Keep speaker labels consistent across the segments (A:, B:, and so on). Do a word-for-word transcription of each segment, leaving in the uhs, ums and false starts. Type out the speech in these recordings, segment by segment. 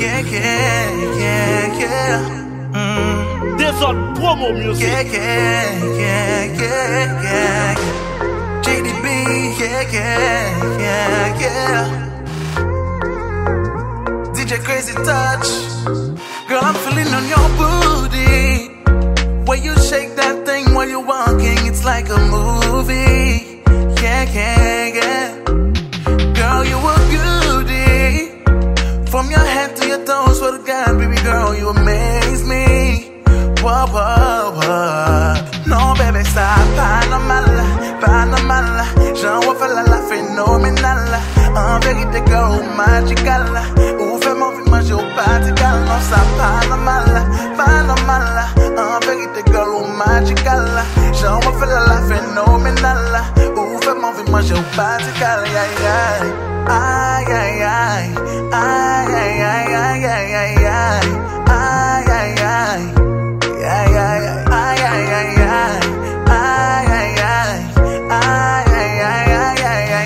A: Yeah, yeah, yeah, yeah. Mm.
B: This on promo music.
A: Yeah, yeah, yeah, yeah, yeah. J D B, yeah, yeah, yeah, yeah. D J Crazy Touch. Girl, I'm feeling on your booty. Where you shake that thing while you're walking, it's like a movie. Yeah, yeah, yeah. Girl, you a beauty. From your head to your toes, swear to God, baby girl, you amaze me. Whoa, whoa, whoa. No, baby, stop. Panamala, Panamala. J'envoie la la phénoménale. En vérité, girl, magical. Ou fais mon film, j'ai au patical. Non, ça, Panamala, Panamala. En vérité, girl, magical. J'envoie la la phénoménale. Ou fais mon film, j'ai au patical. Aïe, aïe, aïe, aïe, aïe, aïe, aïe, aïe, aïe, aïe, aïe, aïe, aïe, aïe. Ay, ay, ay, ay, ay, ay, ay, ay, ay, ay, ay,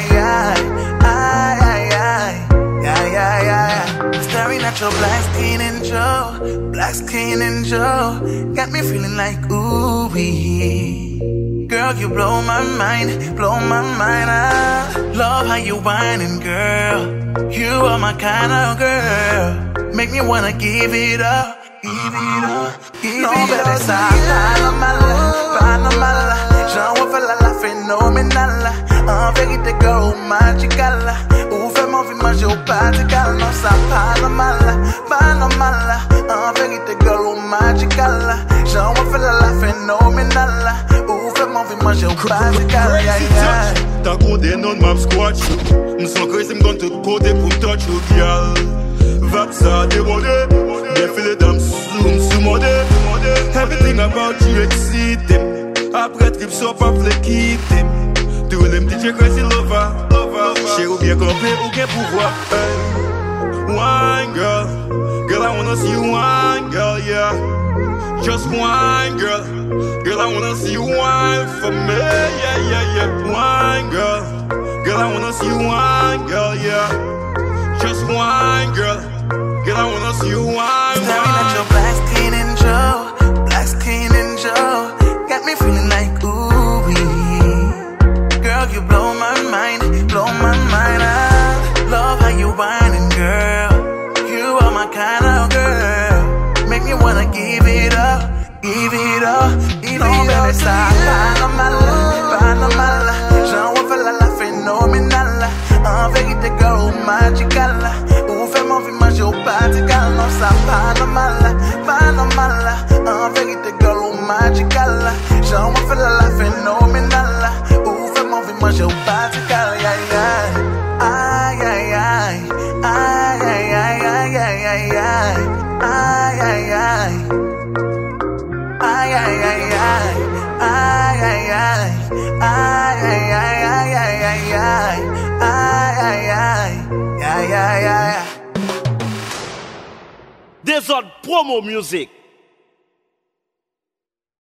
A: ay, ay, ay, ay. Staring at your black skin and Joe, black skin and Joe, got me feeling like ooh wee. Girl, you blow my mind, blow my mind. I love how you whining, girl. You are my kind of girl. Make me wanna give it up. Give it up, give no, it up, ça Panamala, Panamala. J'envoie la la phénoménale. En vérité, girl, magical. Ou fais mon film, j'ai au patical. Non, ça Panamala, Panamala. En vérité, girl, magical. J'envoie la la phénoménale. Ou fais mon film, j'ai au patical.
C: Ta côté non map squatch. M'son crazy, m'gon tout côté pour touch you, girl. Vape ça débordé. Défilé dans m'soum, sous-modé. Everything about you excite him. Après trip so pas fléquite him. Tous les D J Crazy lover. Chez ou bien complet ou bien pouvoir. Wine girl. Girl, I wanna see you wine, girl, yeah. Just wine, girl. Girl, I wanna see you wine for me, yeah, yeah, yeah. Wine girl. Girl, I wanna see you wine, girl, yeah. Just wine, girl. Girl, I wanna see you wine.
A: Staring at your black skin and Joe, black skin and Joe, got me feeling like ooh wee. Girl, you blow my mind, blow my mind. I love how you whining, girl. You are my kind of girl. Make me wanna give it up, give it up, give no, it up. Ça Panamala, Panamala. J'envoie la la phénoménale. En vérité, girl, magical. Ou fais mon film, j'ai au patical. Non, ça Panamala, Panamala. En vérité, girl, magical. J'envoie la la phénoménale. Ou fais mon film, j'ai au patical. Aïe, aïe, aïe, aïe, aïe, aïe, aïe, aïe, aïe, aïe, aïe, aïe, aïe, aïe. Ay, ay, ay, ay, ay, ay, ay, ay, ay, ay, ay, ay, ay, ay, ay, ay, ay, ay.
B: This on promo music.